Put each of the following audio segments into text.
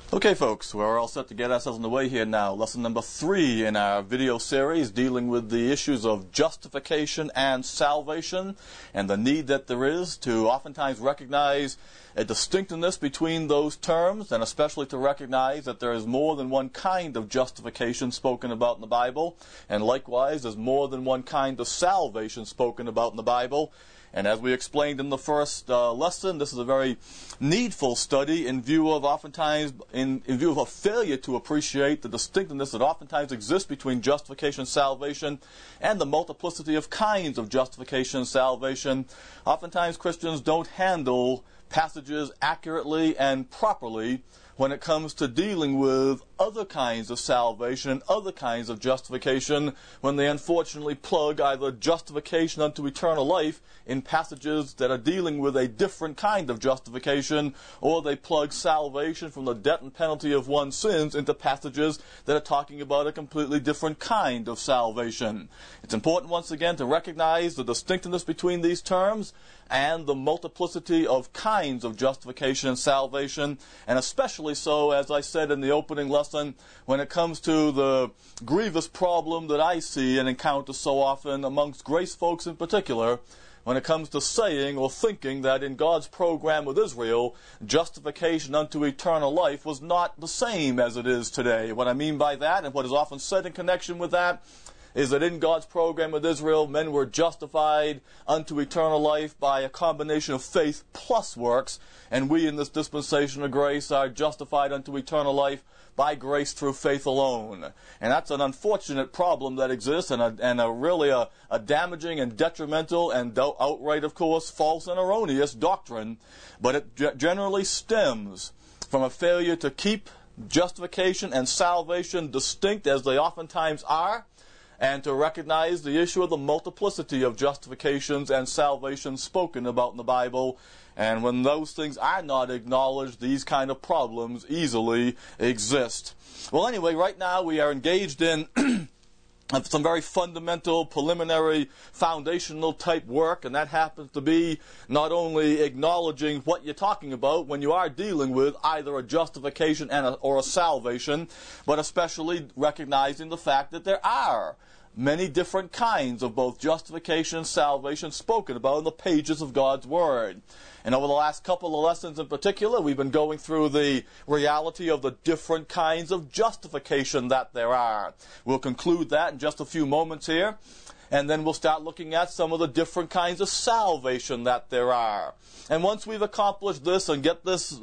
Okay, folks, we're all set to get ourselves on the way here now. Lesson number 3 in our video series dealing with the issues of justification and salvation and the need that there is to oftentimes recognize a distinctness between those terms, and especially to recognize that there is more than one kind of justification spoken about in the Bible, and likewise there's more than one kind of salvation spoken about in the Bible. And as we explained in the first lesson, this is a very needful study in view of oftentimes, in view of a failure to appreciate the distinctness that oftentimes exists between justification and salvation and the multiplicity of kinds of justification and salvation. Oftentimes Christians don't handle passages accurately and properly when it comes to dealing with other kinds of salvation and other kinds of justification, when they unfortunately plug either justification unto eternal life in passages that are dealing with a different kind of justification, or they plug salvation from the debt and penalty of one's sins into passages that are talking about a completely different kind of salvation. It's important once again to recognize the distinctness between these terms and the multiplicity of kinds of justification and salvation, and especially so, as I said in the opening lesson, when it comes to the grievous problem that I see and encounter so often amongst grace folks in particular, when it comes to saying or thinking that in God's program with Israel, justification unto eternal life was not the same as it is today. What I mean by that, and what is often said in connection with that, is that in God's program with Israel, men were justified unto eternal life by a combination of faith plus works, and we in this dispensation of grace are justified unto eternal life by grace through faith alone. And that's an unfortunate problem that exists, and a damaging and detrimental and outright, of course, false and erroneous doctrine, but it generally stems from a failure to keep justification and salvation distinct as they oftentimes are, and to recognize the issue of the multiplicity of justifications and salvations spoken about in the Bible. And when those things are not acknowledged, these kind of problems easily exist. Well, anyway, right now we are engaged in some very fundamental, preliminary, foundational type work, and that happens to be not only acknowledging what you're talking about when you are dealing with either a justification or a salvation, but especially recognizing the fact that there are many different kinds of both justification and salvation spoken about in the pages of God's Word. And over the last couple of lessons in particular, we've been going through the reality of the different kinds of justification that there are. We'll conclude that in just a few moments here, and then we'll start looking at some of the different kinds of salvation that there are. And once we've accomplished this and get this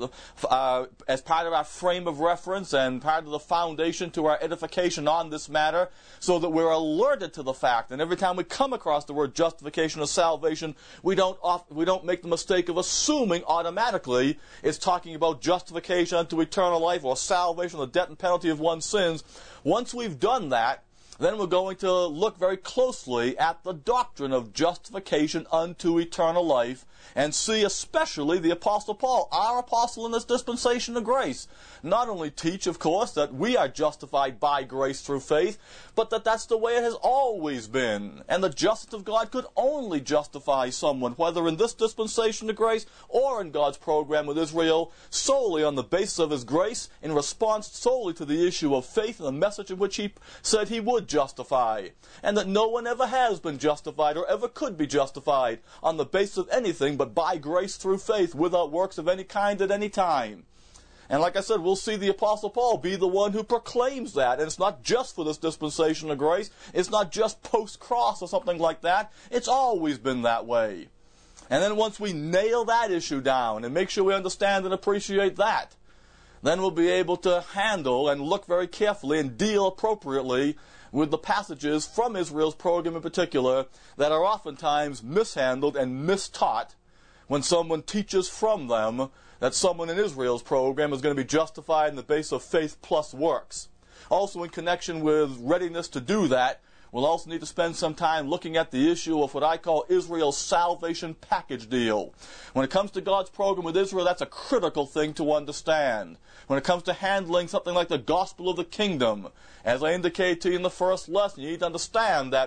as part of our frame of reference and part of the foundation to our edification on this matter, so that we're alerted to the fact, and every time we come across the word justification or salvation, we don't make the mistake of assuming automatically it's talking about justification unto eternal life or salvation, the debt and penalty of one's sins. Once we've done that, then we're going to look very closely at the doctrine of justification unto eternal life and see especially the Apostle Paul, our apostle in this dispensation of grace, not only teach, of course, that we are justified by grace through faith, but that that's the way it has always been. And the justice of God could only justify someone, whether in this dispensation of grace or in God's program with Israel, solely on the basis of His grace, in response solely to the issue of faith and the message in which He said He would justify. And that no one ever has been justified or ever could be justified on the basis of anything but by grace through faith, without works of any kind at any time. And like I said, we'll see the Apostle Paul be the one who proclaims that. And it's not just for this dispensation of grace. It's not just post-cross or something like that. It's always been that way. And then once we nail that issue down and make sure we understand and appreciate that, then we'll be able to handle and look very carefully and deal appropriately with the passages from Israel's program in particular that are oftentimes mishandled and mistaught when someone teaches from them that someone in Israel's program is going to be justified on the basis of faith plus works. Also, in connection with readiness to do that, we'll also need to spend some time looking at the issue of what I call Israel's salvation package deal. When it comes to God's program with Israel, that's a critical thing to understand. When it comes to handling something like the gospel of the kingdom, as I indicated to you in the first lesson, you need to understand that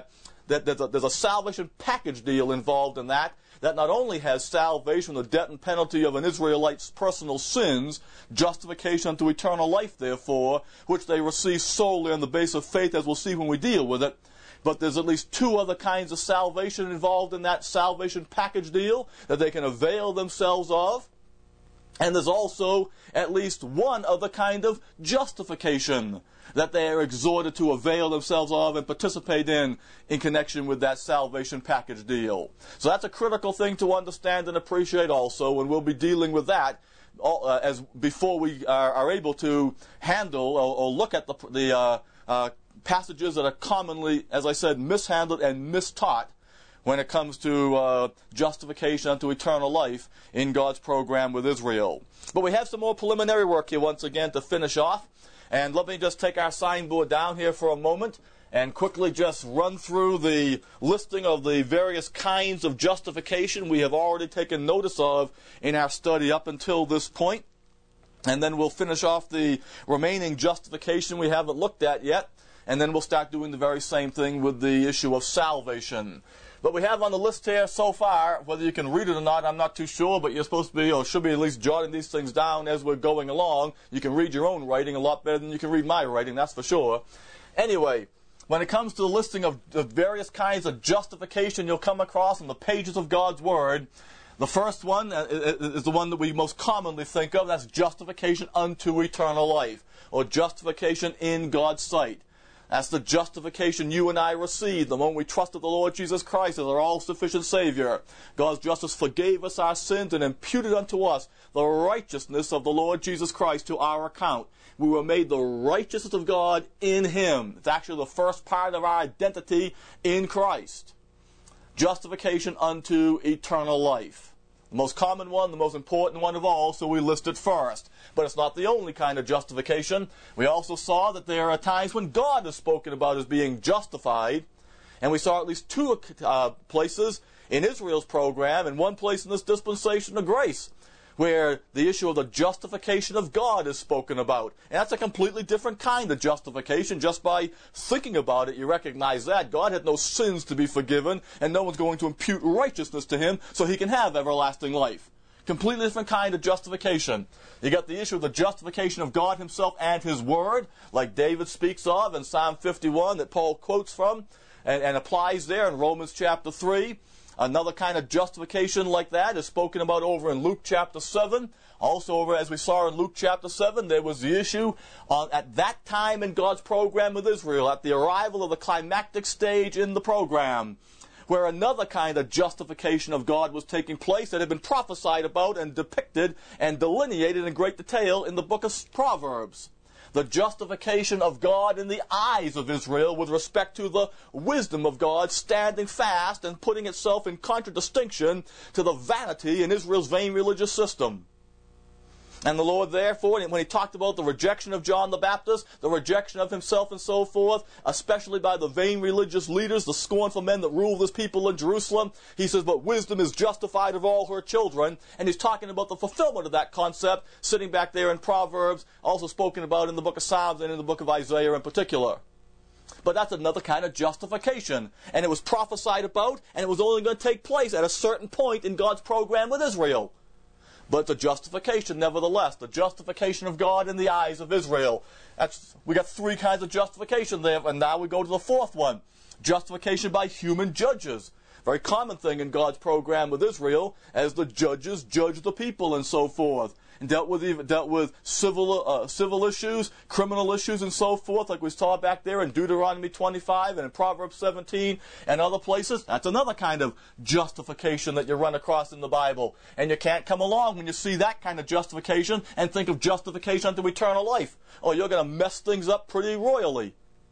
that there's a salvation package deal involved in that not only has salvation, the debt and penalty of an Israelite's personal sins, justification unto eternal life, therefore, which they receive solely on the basis of faith, as we'll see when we deal with it, but there's at least two other kinds of salvation involved in that salvation package deal that they can avail themselves of. And there's also at least one other kind of justification that they are exhorted to avail themselves of and participate in connection with that salvation package deal. So that's a critical thing to understand and appreciate also, and we'll be dealing with that as before we are able to handle or look at the passages that are commonly, as I said, mishandled and mistaught when it comes to justification unto eternal life in God's program with Israel. But we have some more preliminary work here once again to finish off. And let me just take our signboard down here for a moment and quickly just run through the listing of the various kinds of justification we have already taken notice of in our study up until this point. And then we'll finish off the remaining justification we haven't looked at yet. And then we'll start doing the very same thing with the issue of salvation. But we have on the list here so far, whether you can read it or not, I'm not too sure, but you're supposed to be, or should be at least jotting these things down as we're going along. You can read your own writing a lot better than you can read my writing, that's for sure. Anyway, when it comes to the listing of the various kinds of justification you'll come across in the pages of God's Word, the first one is the one that we most commonly think of. That's justification unto eternal life, or justification in God's sight. That's the justification you and I received the moment we trusted the Lord Jesus Christ as our all-sufficient Savior. God's justice forgave us our sins and imputed unto us the righteousness of the Lord Jesus Christ to our account. We were made the righteousness of God in Him. It's actually the first part of our identity in Christ. Justification unto eternal life. The most common one, the most important one of all, so we list it first. But it's not the only kind of justification. We also saw that there are times when God is spoken about as being justified. And we saw at least two places in Israel's program and one place in this dispensation of grace where the issue of the justification of God is spoken about. And that's a completely different kind of justification. Just by thinking about it, you recognize that. God had no sins to be forgiven, and no one's going to impute righteousness to Him so He can have everlasting life. Completely different kind of justification. You got the issue of the justification of God Himself and His Word, like David speaks of in Psalm 51 that Paul quotes from and applies there in Romans chapter 3. Another kind of justification like that is spoken about over in Luke chapter 7. Also over, as we saw in Luke chapter 7, there was the issue at that time in God's program with Israel, at the arrival of the climactic stage in the program, where another kind of justification of God was taking place that had been prophesied about and depicted and delineated in great detail in the book of Proverbs. The justification of God in the eyes of Israel with respect to the wisdom of God standing fast and putting itself in contradistinction to the vanity in Israel's vain religious system. And the Lord, therefore, when He talked about the rejection of John the Baptist, the rejection of Himself and so forth, especially by the vain religious leaders, the scornful men that rule this people in Jerusalem, He says, but wisdom is justified of all her children. And He's talking about the fulfillment of that concept, sitting back there in Proverbs, also spoken about in the book of Psalms and in the book of Isaiah in particular. But that's another kind of justification. And it was prophesied about, and it was only going to take place at a certain point in God's program with Israel. But the justification, nevertheless, the justification of God in the eyes of Israel. We got three kinds of justification there, and now we go to the fourth one. Justification by human judges. Very common thing in God's program with Israel, as the judges judge the people and so forth. And dealt with civil issues, criminal issues, and so forth, like we saw back there in Deuteronomy 25 and in Proverbs 17 and other places. That's another kind of justification that you run across in the Bible. And you can't come along when you see that kind of justification and think of justification unto eternal life, or you're going to mess things up pretty royally.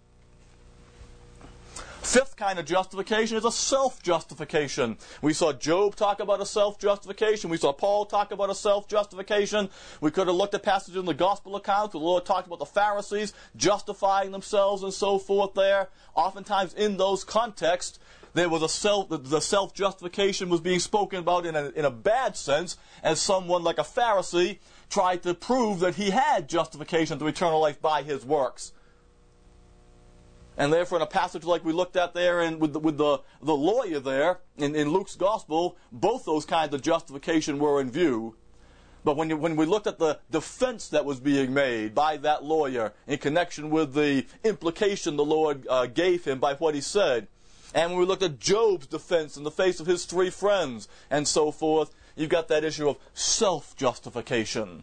Fifth kind of justification is a self-justification. We saw Job talk about a self-justification. We saw Paul talk about a self-justification. We could have looked at passages in the gospel account where the Lord talked about the Pharisees justifying themselves and so forth there. Oftentimes in those contexts, there was the self-justification was being spoken about in a bad sense, as someone like a Pharisee tried to prove that he had justification to eternal life by his works. And therefore, in a passage like we looked at there and with the lawyer there in Luke's gospel, both those kinds of justification were in view. But when we looked at the defense that was being made by that lawyer in connection with the implication the Lord gave him by what he said, and when we looked at Job's defense in the face of his three friends and so forth, you've got that issue of self-justification.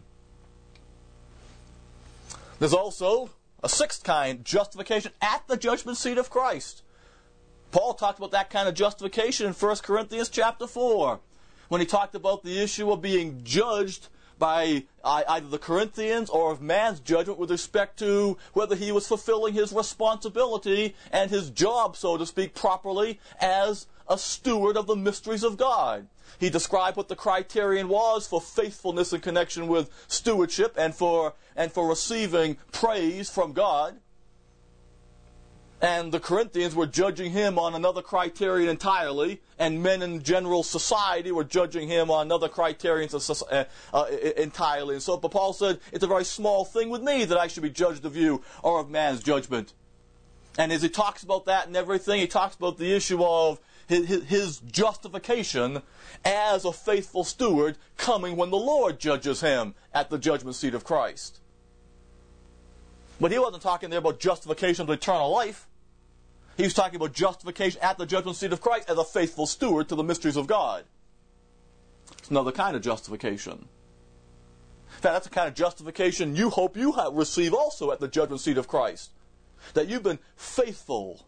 There's also a sixth kind, justification at the judgment seat of Christ. Paul talked about that kind of justification in 1 Corinthians chapter 4, when he talked about the issue of being judged by either the Corinthians or of man's judgment with respect to whether he was fulfilling his responsibility and his job, so to speak, properly as a steward of the mysteries of God. He described what the criterion was for faithfulness in connection with stewardship and for receiving praise from God. And the Corinthians were judging him on another criterion entirely, and men in general society were judging him on another criterion entirely. And so Paul said, it's a very small thing with me that I should be judged of you or of man's judgment. And as he talks about that and everything, he talks about the issue of his justification as a faithful steward coming when the Lord judges him at the judgment seat of Christ. But he wasn't talking there about justification of eternal life. He was talking about justification at the judgment seat of Christ as a faithful steward to the mysteries of God. It's another kind of justification. In fact, that's the kind of justification you hope you receive also at the judgment seat of Christ. That you've been faithful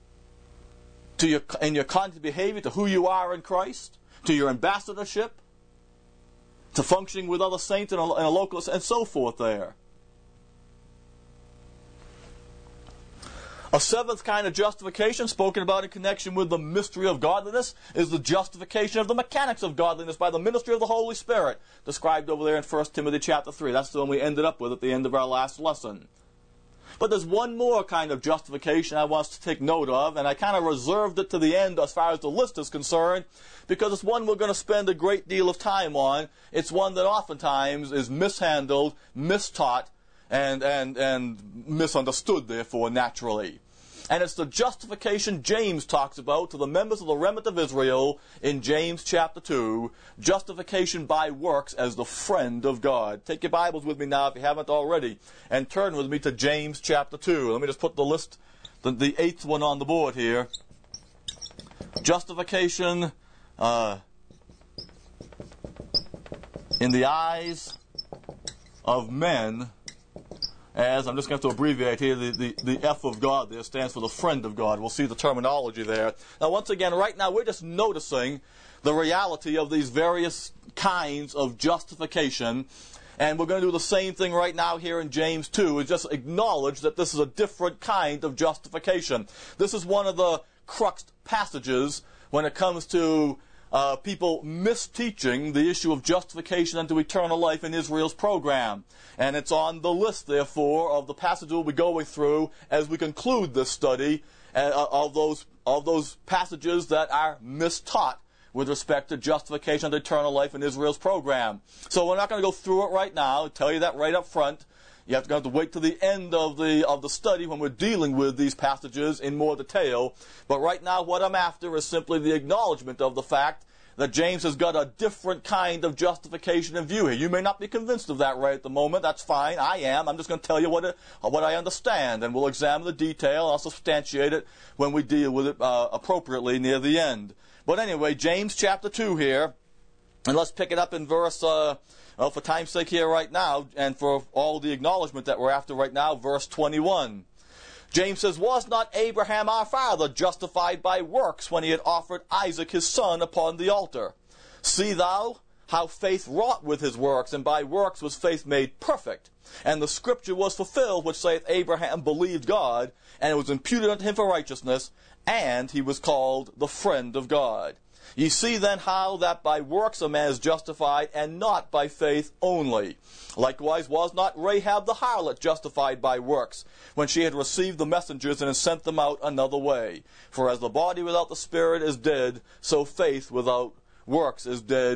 in your conduct behavior to who you are in Christ, to your ambassadorship, to functioning with other saints in a local, and so forth there. A seventh kind of justification spoken about in connection with the mystery of godliness is the justification of the mechanics of godliness by the ministry of the Holy Spirit, described over there in 1 Timothy chapter 3. That's the one we ended up with at the end of our last lesson. But there's one more kind of justification I want us to take note of, and I kind of reserved it to the end as far as the list is concerned, because it's one we're going to spend a great deal of time on. It's one that oftentimes is mishandled, mistaught, and misunderstood, therefore, naturally. And it's the justification James talks about to the members of the remnant of Israel in James chapter 2, justification by works as the friend of God. Take your Bibles with me now, if you haven't already, and turn with me to James chapter 2. Let me just put the list, the eighth one on the board here. Justification in the eyes of men, as I'm just going to have to abbreviate here, the F of God there stands for the friend of God. We'll see the terminology there. Now, once again, right now, we're just noticing the reality of these various kinds of justification. And we're going to do the same thing right now here in James 2, is just acknowledge that this is a different kind of justification. This is one of the crux passages when it comes to people misteaching the issue of justification unto eternal life in Israel's program. And it's on the list, therefore, of the passages we'll be going through as we conclude this study of those passages that are mistaught with respect to justification unto eternal life in Israel's program. So we're not going to go through it right now. I'll tell you that right up front. You have to wait till the end of the study when we're dealing with these passages in more detail. But right now what I'm after is simply the acknowledgement of the fact that James has got a different kind of justification in view here. You may not be convinced of that right at the moment. That's fine. I am. I'm just going to tell you what I understand, and we'll examine the detail. I'll substantiate it when we deal with it appropriately near the end. But anyway, James chapter 2 here, and let's pick it up in verse... for time's sake here right now, and for all the acknowledgement that we're after right now, verse 21. James says, "Was not Abraham our father justified by works when he had offered Isaac his son upon the altar? See thou how faith wrought with his works, and by works was faith made perfect. And the scripture was fulfilled, which saith, Abraham believed God, and it was imputed unto him for righteousness, and he was called the friend of God. Ye see then how that by works a man is justified, and not by faith only. Likewise was not Rahab the harlot justified by works, when she had received the messengers and had sent them out another way. For as the body without the spirit is dead, so faith without works is dead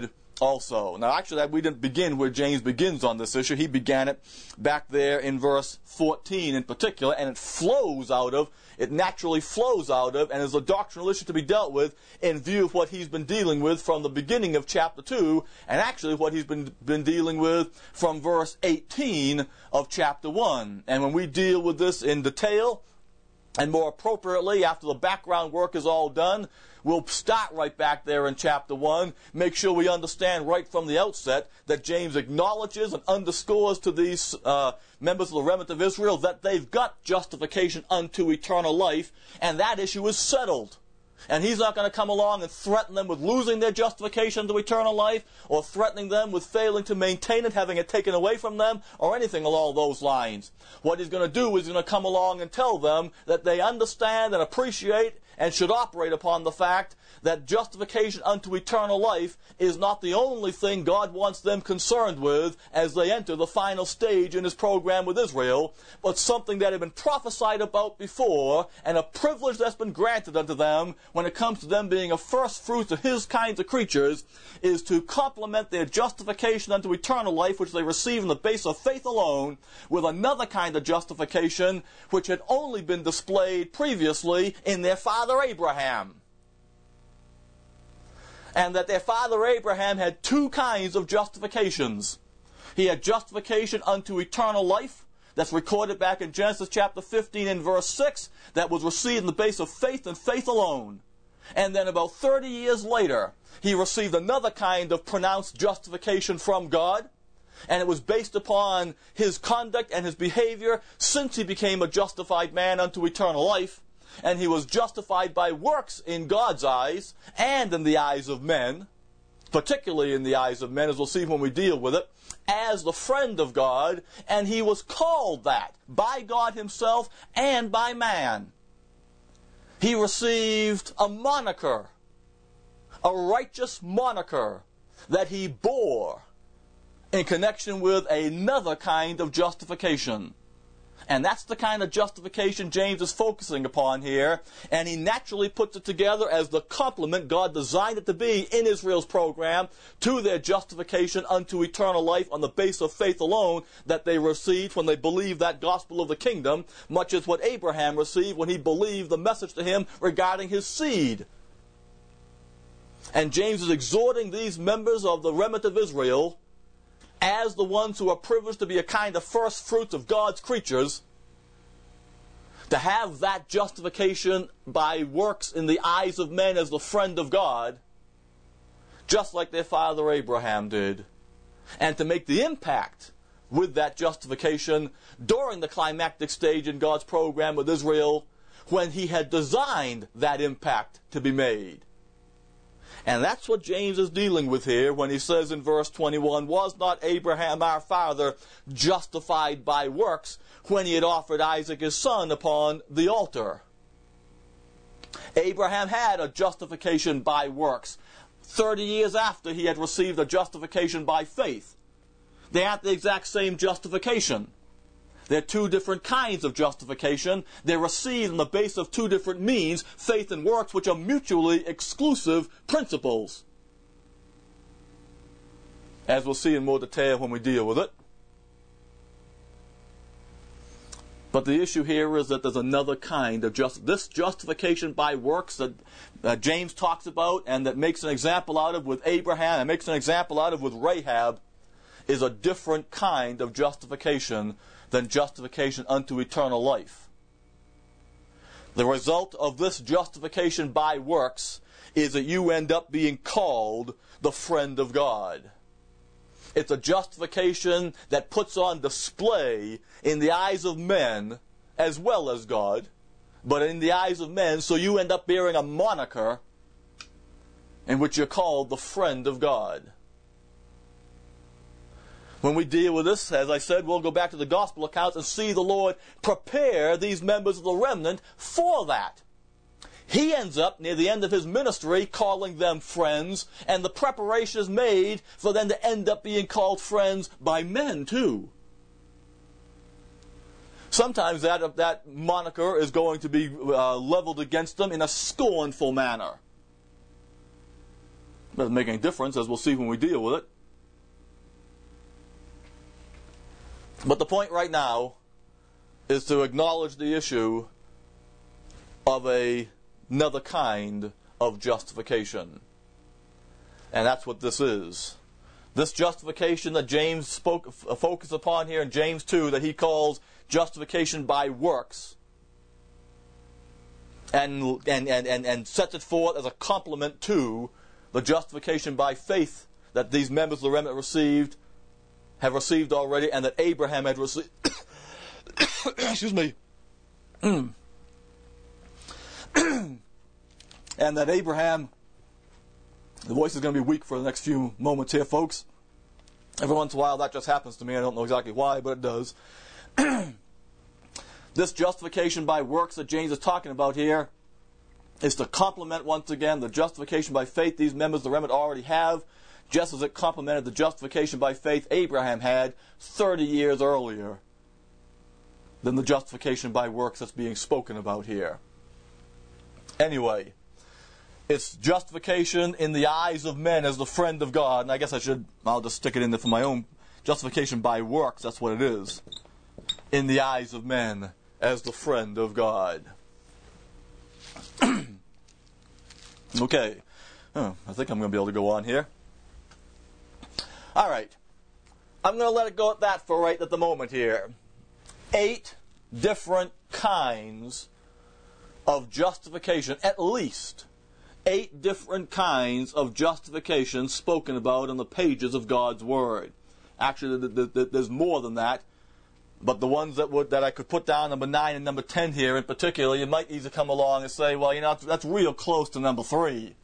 also. Now, actually, we didn't begin where James begins on this issue. He began it back there in verse 14 in particular, and it naturally flows out of, and is a doctrinal issue to be dealt with in view of what he's been dealing with from the beginning of chapter 2, and actually what he's been dealing with from verse 18 of chapter 1. And when we deal with this in detail, and more appropriately, after the background work is all done, we'll start right back there in chapter 1, make sure we understand right from the outset that James acknowledges and underscores to these members of the remnant of Israel that they've got justification unto eternal life, and that issue is settled. And he's not going to come along and threaten them with losing their justification to eternal life, or threatening them with failing to maintain it, having it taken away from them, or anything along those lines. What he's going to do is he's going to come along and tell them that they understand and appreciate and should operate upon the fact that justification unto eternal life is not the only thing God wants them concerned with as they enter the final stage in his program with Israel, but something that had been prophesied about before, and a privilege that's been granted unto them when it comes to them being a first fruit of his kinds of creatures, is to complement their justification unto eternal life, which they receive on the basis of faith alone, with another kind of justification which had only been displayed previously in their father Abraham. And that their father Abraham had two kinds of justifications. He had justification unto eternal life, that's recorded back in Genesis chapter 15 and verse 6, that was received on the basis of faith and faith alone. And then about 30 years later, he received another kind of pronounced justification from God, and it was based upon his conduct and his behavior since he became a justified man unto eternal life. And he was justified by works in God's eyes and in the eyes of men, particularly in the eyes of men, as we'll see when we deal with it, as the friend of God, and he was called that by God himself and by man. He received a moniker, a righteous moniker that he bore in connection with another kind of justification. And that's the kind of justification James is focusing upon here, and he naturally puts it together as the complement God designed it to be in Israel's program to their justification unto eternal life on the basis of faith alone that they received when they believed that gospel of the kingdom, much as what Abraham received when he believed the message to him regarding his seed. And James is exhorting these members of the remnant of Israel, as the ones who are privileged to be a kind of first fruits of God's creatures, to have that justification by works in the eyes of men as the friend of God, just like their father Abraham did, and to make the impact with that justification during the climactic stage in God's program with Israel, when he had designed that impact to be made. And that's what James is dealing with here when he says in verse 21, "Was not Abraham our father justified by works when he had offered Isaac his son upon the altar?" Abraham had a justification by works 30 years after he had received a justification by faith. They aren't the exact same justification. They're two different kinds of justification. They're received on the basis of two different means, faith and works, which are mutually exclusive principles, as we'll see in more detail when we deal with it. But the issue here is that there's another kind of this justification by works that James talks about and that makes an example out of with Abraham and makes an example out of with Rahab, is a different kind of justification than justification unto eternal life. The result of this justification by works is that you end up being called the friend of God. It's a justification that puts on display in the eyes of men as well as God, but in the eyes of men, so you end up bearing a moniker in which you're called the friend of God. When we deal with this, as I said, we'll go back to the gospel accounts and see the Lord prepare these members of the remnant for that. He ends up, near the end of his ministry, calling them friends, and the preparation is made for them to end up being called friends by men, too. Sometimes that moniker is going to be leveled against them in a scornful manner. Doesn't make any difference, as we'll see when we deal with it. But the point right now is to acknowledge the issue of another kind of justification. And that's what this is. This justification that James focused upon here in James 2, that he calls justification by works, and sets it forth as a complement to the justification by faith that these members of the remnant have received already, and that Abraham had received. Excuse me. And that Abraham, the voice is going to be weak for the next few moments here, folks. Every once in a while that just happens to me. I don't know exactly why, but it does. This justification by works that James is talking about here is to complement, once again, the justification by faith these members of the remnant already have, just as it complemented the justification by faith Abraham had 30 years earlier than the justification by works that's being spoken about here. Anyway, it's justification in the eyes of men as the friend of God. And I guess I'll just stick it in there for my own. Justification by works, that's what it is. In the eyes of men as the friend of God. Okay. I think I'm going to be able to go on here. All right. I'm going to let it go at that for right at the moment here. 8 different kinds of justification, at least 8 different kinds of justification spoken about in the pages of God's Word. Actually, there's more than that, but the ones that I could put down, number 9 and number 10 here in particular, you might easily come along and say, well, that's real close to number 3.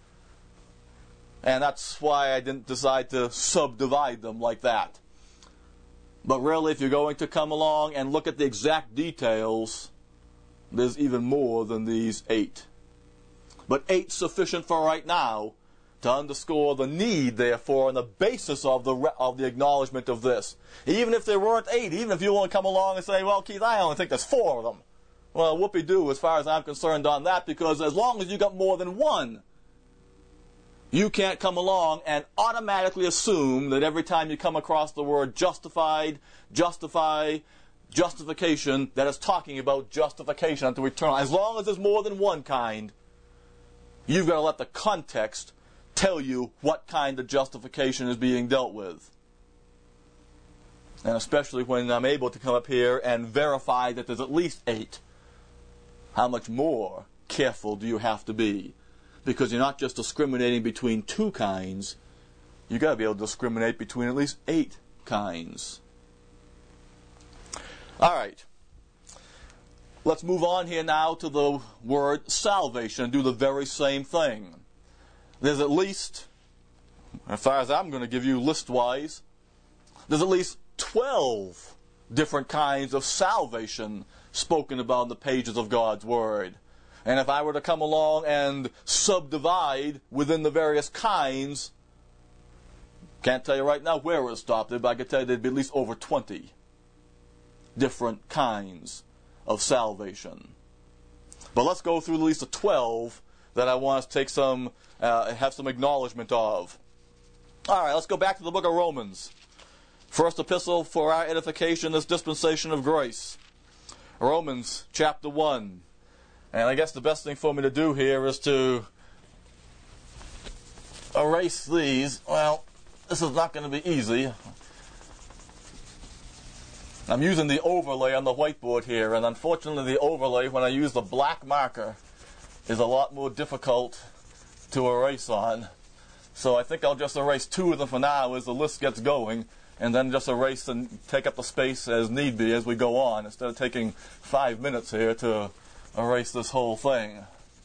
And that's why I didn't decide to subdivide them like that. But really, if you're going to come along and look at the exact details, there's even more than these 8. But 8 sufficient for right now to underscore the need, therefore, and the basis of the acknowledgement of this. Even if there weren't 8, even if you want to come along and say, well, Keith, I only think there's 4 of them. Well, whoopee-doo as far as I'm concerned on that, because as long as you got more than one, you can't come along and automatically assume that every time you come across the word justified, justify, justification, that it's talking about justification unto eternal. As long as there's more than one kind, you've got to let the context tell you what kind of justification is being dealt with. And especially when I'm able to come up here and verify that there's at least 8, how much more careful do you have to be? Because you're not just discriminating between 2 kinds, you've got to be able to discriminate between at least 8 kinds. All right. Let's move on here now to the word salvation and do the very same thing. There's at least, as far as I'm going to give you list-wise, there's at least 12 different kinds of salvation spoken about in the pages of God's Word. And if I were to come along and subdivide within the various kinds, can't tell you right now where it would stop there, but I can tell you there'd be at least over 20 different kinds of salvation. But let's go through at least the 12 that I want us to take have some acknowledgement of. All right, let's go back to the book of Romans. First epistle for our edification, this dispensation of grace. Romans chapter 1. And I guess the best thing for me to do here is to erase these. Well, this is not going to be easy. I'm using the overlay on the whiteboard here, and unfortunately the overlay, when I use the black marker, is a lot more difficult to erase on. So I think I'll just erase 2 of them for now as the list gets going, and then just erase and take up the space as need be as we go on, instead of taking 5 minutes here to erase this whole thing.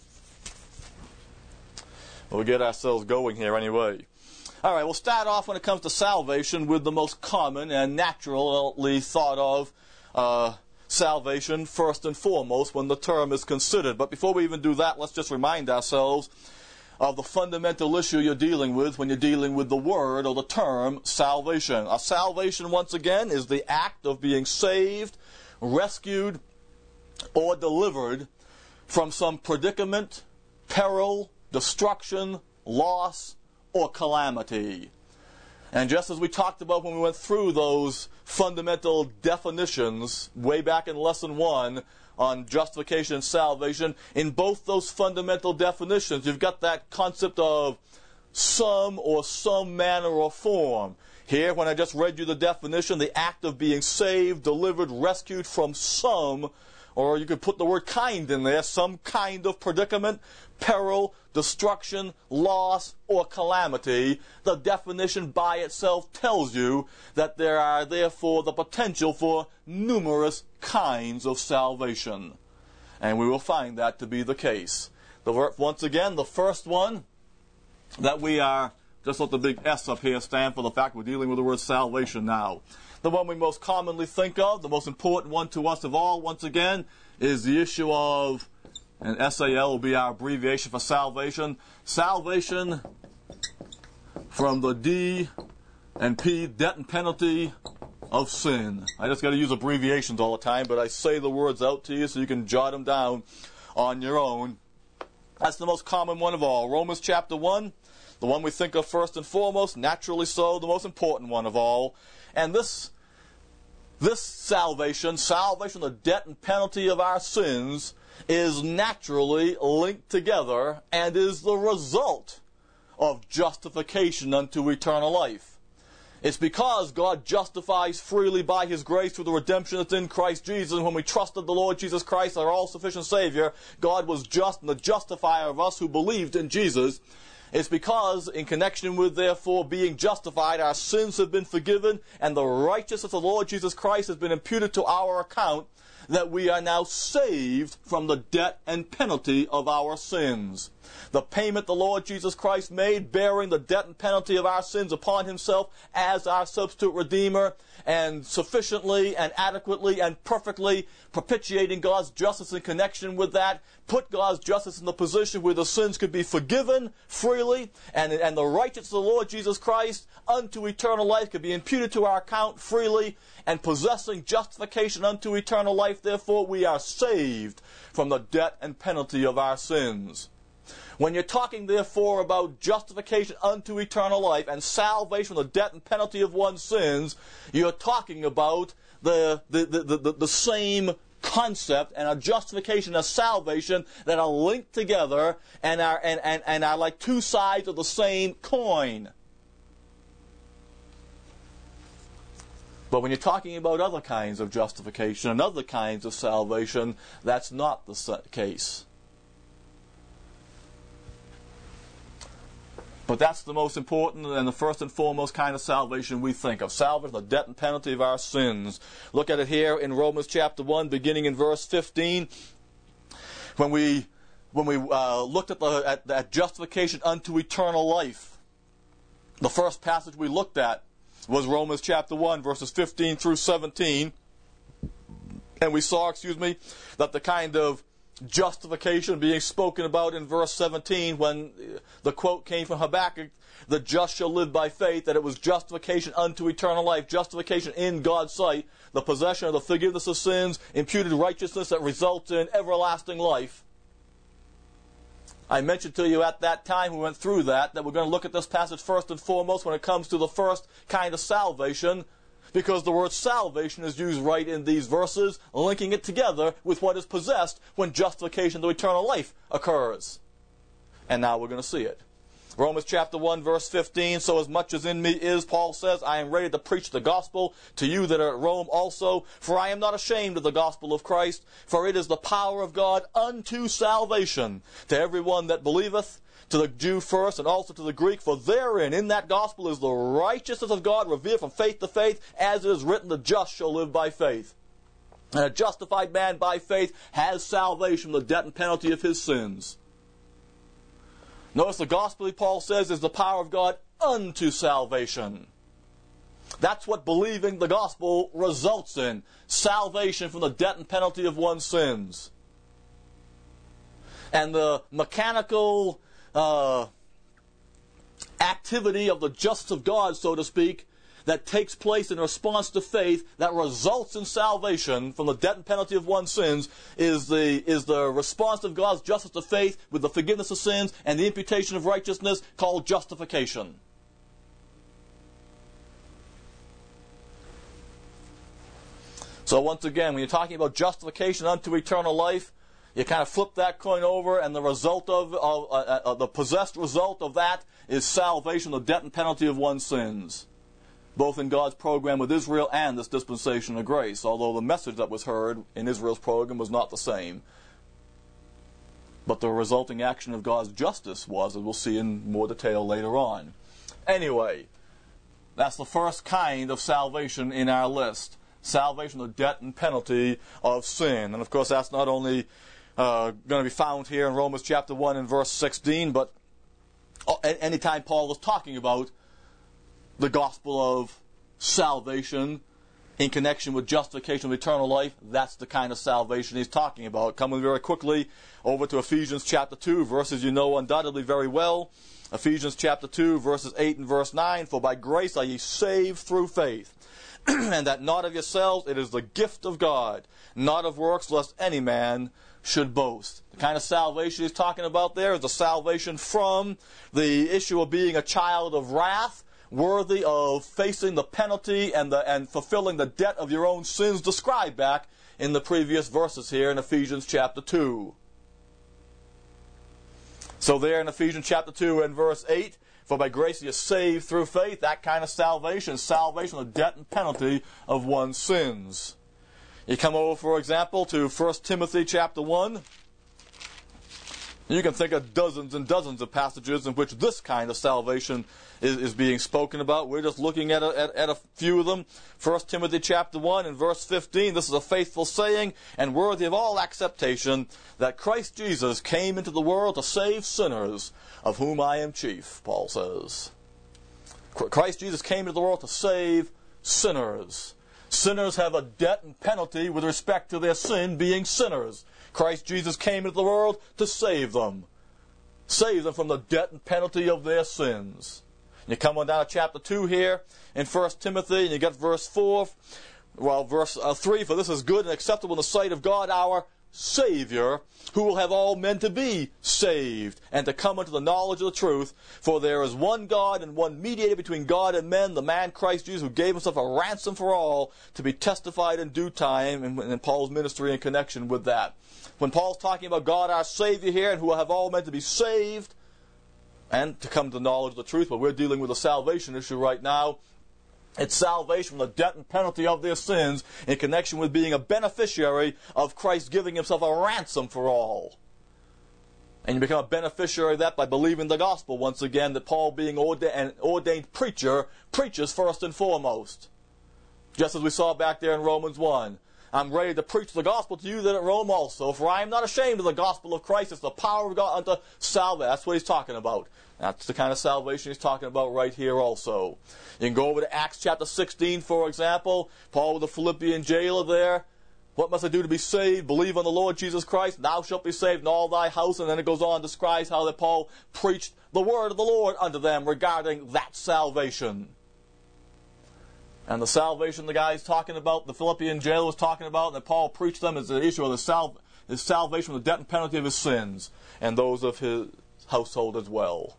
We'll get ourselves going here anyway. All right, we'll start off when it comes to salvation with the most common and naturally thought of salvation first and foremost when the term is considered. But before we even do that, let's just remind ourselves of the fundamental issue you're dealing with when you're dealing with the word or the term salvation. Salvation, once again, is the act of being saved, rescued, or delivered from some predicament, peril, destruction, loss, or calamity. And just as we talked about when we went through those fundamental definitions way back in Lesson 1 on justification and salvation, in both those fundamental definitions, you've got that concept of some or some manner or form. Here, when I just read you the definition, the act of being saved, delivered, rescued from some, or you could put the word kind in there, some kind of predicament, peril, destruction, loss, or calamity. The definition by itself tells you that there are therefore the potential for numerous kinds of salvation. And we will find that to be the case. Once again, the first one that we are, just let the big S up here stand for the fact we're dealing with the word salvation now. The one we most commonly think of, the most important one to us of all, once again, is the issue of, and SAL will be our abbreviation for salvation, salvation from the D and P, debt and penalty of sin. I just got to use abbreviations all the time, but I say the words out to you so you can jot them down on your own. That's the most common one of all. Romans chapter 1, the one we think of first and foremost, naturally so, the most important one of all. And this salvation, the debt and penalty of our sins, is naturally linked together and is the result of justification unto eternal life. It's because God justifies freely by His grace through the redemption that's in Christ Jesus. And when we trusted the Lord Jesus Christ, our all-sufficient Savior, God was just and the justifier of us who believed in Jesus. It's because, in connection with, therefore, being justified, our sins have been forgiven, and the righteousness of the Lord Jesus Christ has been imputed to our account, that we are now saved from the debt and penalty of our sins. The payment the Lord Jesus Christ made, bearing the debt and penalty of our sins upon Himself as our substitute Redeemer, and sufficiently and adequately and perfectly propitiating God's justice in connection with that, put God's justice in the position where the sins could be forgiven freely, and the righteousness of the Lord Jesus Christ unto eternal life could be imputed to our account freely, and possessing justification unto eternal life, therefore we are saved from the debt and penalty of our sins. When you're talking, therefore, about justification unto eternal life and salvation from the debt and penalty of one's sins, you're talking about the same concept and a justification and a salvation that are linked together and are like two sides of the same coin. But when you're talking about other kinds of justification and other kinds of salvation, that's not the case. But that's the most important and the first and foremost kind of salvation we think of. Salvation, the debt and penalty of our sins. Look at it here in Romans chapter 1, beginning in verse 15. When we looked at justification unto eternal life, the first passage we looked at was Romans chapter 1, verses 15 through 17. And we saw, that the kind of justification being spoken about in verse 17 when the quote came from Habakkuk, the just shall live by faith, that it was justification unto eternal life, justification in God's sight, the possession of the forgiveness of sins, imputed righteousness that results in everlasting life. I mentioned to you at that time, we went through that we're going to look at this passage first and foremost when it comes to the first kind of salvation, because the word salvation is used right in these verses, linking it together with what is possessed when justification to eternal life occurs. And now we're going to see it. Romans chapter 1, verse 15, so as much as in me is, Paul says, I am ready to preach the gospel to you that are at Rome also, for I am not ashamed of the gospel of Christ, for it is the power of God unto salvation to everyone that believeth, to the Jew first and also to the Greek, for therein, in that gospel, is the righteousness of God revealed from faith to faith, as it is written, the just shall live by faith. And a justified man by faith has salvation from the debt and penalty of his sins. Notice the gospel, Paul says, is the power of God unto salvation. That's what believing the gospel results in. Salvation from the debt and penalty of one's sins. And the mechanical activity of the justice of God, so to speak, that takes place in response to faith that results in salvation from the debt and penalty of one's sins is the response of God's justice to faith with the forgiveness of sins and the imputation of righteousness called justification. So once again, when you're talking about justification unto eternal life, you kind of flip that coin over, and the result of the possessed result of that is salvation, the debt and penalty of one's sins, both in God's program with Israel and this dispensation of grace, although the message that was heard in Israel's program was not the same. But the resulting action of God's justice was, as we'll see in more detail later on. Anyway, that's the first kind of salvation in our list. Salvation, the debt and penalty of sin. And of course, that's not only going to be found here in Romans chapter 1 and verse 16, but anytime Paul is talking about the gospel of salvation in connection with justification of eternal life, that's the kind of salvation he's talking about. Coming very quickly over to Ephesians chapter 2, verses you know undoubtedly very well. Ephesians chapter 2, verses 8 and verse 9, "For by grace are ye saved through faith, and that not of yourselves, it is the gift of God, not of works, lest any man should boast." The kind of salvation he's talking about there is the salvation from the issue of being a child of wrath, worthy of facing the penalty and fulfilling the debt of your own sins described back in the previous verses here in Ephesians chapter 2. So there in Ephesians chapter 2 and verse 8, "For by grace you are saved through faith," that kind of salvation, salvation of the debt and penalty of one's sins. You come over, for example, to 1 Timothy chapter 1. You can think of dozens and dozens of passages in which this kind of salvation is being spoken about. We're just looking at a few of them. 1 Timothy chapter 1 and verse 15, "This is a faithful saying and worthy of all acceptation, that Christ Jesus came into the world to save sinners, of whom I am chief," Paul says. Christ Jesus came into the world to save sinners. Sinners have a debt and penalty with respect to their sin, being sinners. Christ Jesus came into the world to save them from the debt and penalty of their sins. You come on down to chapter 2 here in 1 Timothy, and you get verse 4. Well, verse 3, "For this is good and acceptable in the sight of God our Savior, who will have all men to be saved, and to come unto the knowledge of the truth. For there is one God and one mediator between God and men, the man Christ Jesus, who gave himself a ransom for all, to be testified in due time," in Paul's ministry in connection with that. When Paul's talking about God our Savior here, and who will have all men to be saved, and to come to the knowledge of the truth, but we're dealing with a salvation issue right now. It's salvation from the debt and penalty of their sins in connection with being a beneficiary of Christ giving himself a ransom for all. And you become a beneficiary of that by believing the gospel, once again, that Paul, being an ordained preacher, preaches first and foremost. Just as we saw back there in Romans 1. "I'm ready to preach the gospel to you that at Rome also, for I am not ashamed of the gospel of Christ. It's the power of God unto salvation." That's what he's talking about. That's the kind of salvation he's talking about right here also. You can go over to Acts chapter 16, for example. Paul with the Philippian jailer there. "What must I do to be saved? Believe on the Lord Jesus Christ, thou shalt be saved in all thy house." And then it goes on and describes how that Paul preached the word of the Lord unto them regarding that salvation. And the salvation the guy's talking about, the Philippian jailer was talking about, and that Paul preached them, is the issue of his salvation from the debt and penalty of his sins, and those of his household as well.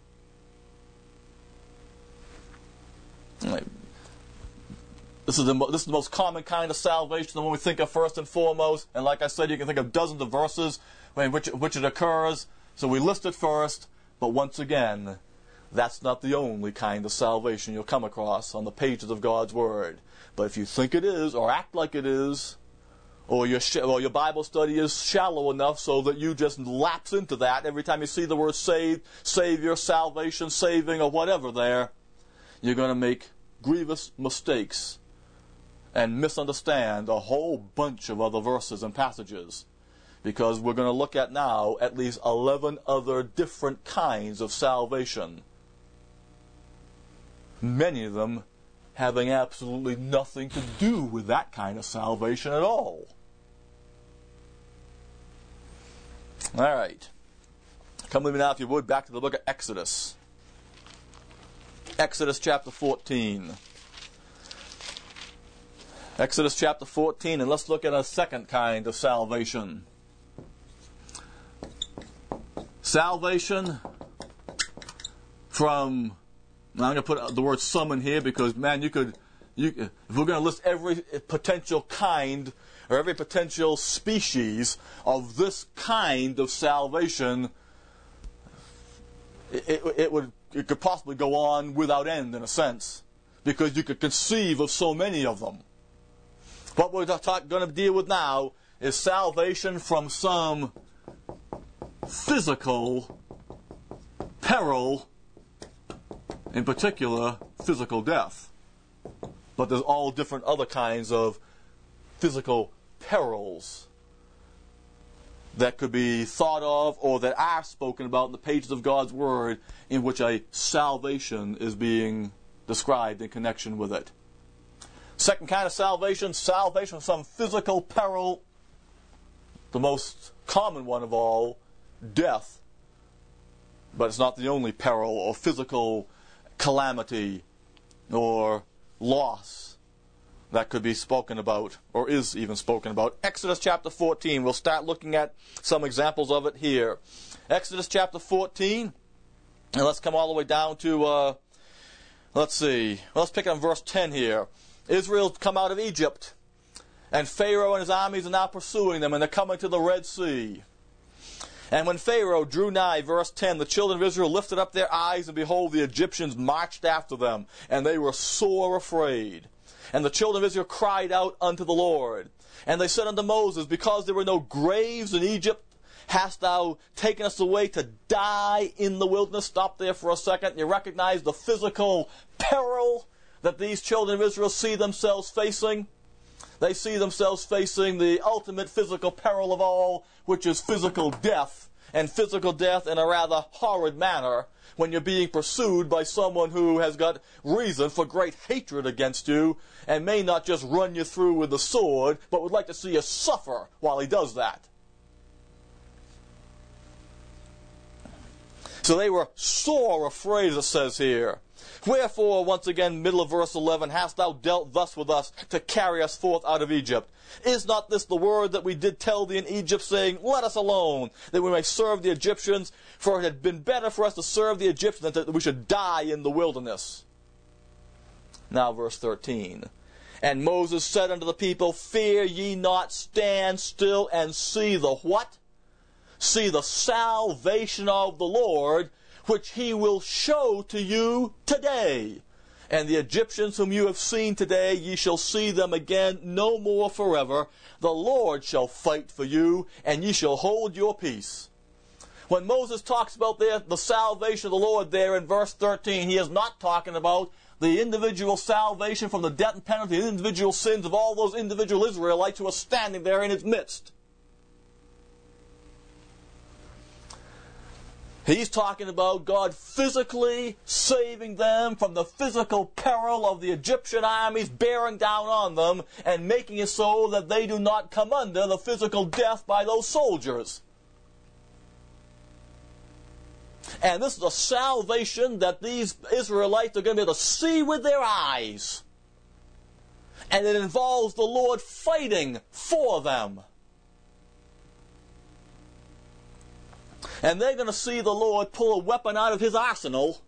This is the most common kind of salvation, the one we think of first and foremost. And like I said, you can think of dozens of verses in which it occurs. So we list it first, but once again, that's not the only kind of salvation you'll come across on the pages of God's Word. But if you think it is, or act like it is, or your Bible study is shallow enough so that you just lapse into that every time you see the word saved, Savior, salvation, saving, or whatever there, you're going to make grievous mistakes and misunderstand a whole bunch of other verses and passages. Because we're going to look at now at least 11 other different kinds of salvation. Many of them having absolutely nothing to do with that kind of salvation at all. All right. Come with me now, if you would, back to the book of Exodus. Exodus chapter 14. Exodus chapter 14, and let's look at a second kind of salvation. Salvation from, now I'm going to put the word some in here because, man, if we're going to list every potential kind or every potential species of this kind of salvation, it could possibly go on without end in a sense, because you could conceive of so many of them. What we're going to deal with now is salvation from some physical peril, in particular physical death. But there's all different other kinds of physical perils that could be thought of or that are spoken about in the pages of God's Word, in which a salvation is being described in connection with it. Second kind of salvation from some physical peril, the most common one of all, death. But it's not the only peril or physical calamity or loss that could be spoken about, or is even spoken about. Exodus chapter 14, we'll start looking at some examples of it here. Exodus chapter 14, and let's come all the way down to, let's pick up verse 10 here. Israel's come out of Egypt, and Pharaoh and his armies are now pursuing them, and they're coming to the Red Sea. And when Pharaoh drew nigh, verse 10, the children of Israel lifted up their eyes, and behold, the Egyptians marched after them, and they were sore afraid. And the children of Israel cried out unto the Lord. And they said unto Moses, because there were no graves in Egypt, hast thou taken us away to die in the wilderness? Stop there for a second. You recognize the physical peril that these children of Israel see themselves facing? They see themselves facing the ultimate physical peril of all, which is physical death, and physical death in a rather horrid manner when you're being pursued by someone who has got reason for great hatred against you and may not just run you through with the sword, but would like to see you suffer while he does that. So they were sore afraid, as it says here. Wherefore, once again, middle of verse 11, hast thou dealt thus with us to carry us forth out of Egypt? Is not this the word that we did tell thee in Egypt, saying, let us alone, that we may serve the Egyptians? For it had been better for us to serve the Egyptians than that we should die in the wilderness. Now verse 13. And Moses said unto the people, fear ye not, stand still and see the what? See the salvation of the Lord, which he will show to you today. And the Egyptians whom you have seen today, ye shall see them again no more forever. The Lord shall fight for you, and ye shall hold your peace. When Moses talks about the salvation of the Lord there in verse 13, he is not talking about the individual salvation from the debt and penalty, the individual sins of all those individual Israelites who are standing there in his midst. He's talking about God physically saving them from the physical peril of the Egyptian armies bearing down on them and making it so that they do not come under the physical death by those soldiers. And this is a salvation that these Israelites are going to be able to see with their eyes. And it involves the Lord fighting for them. And they're going to see the Lord pull a weapon out of his arsenal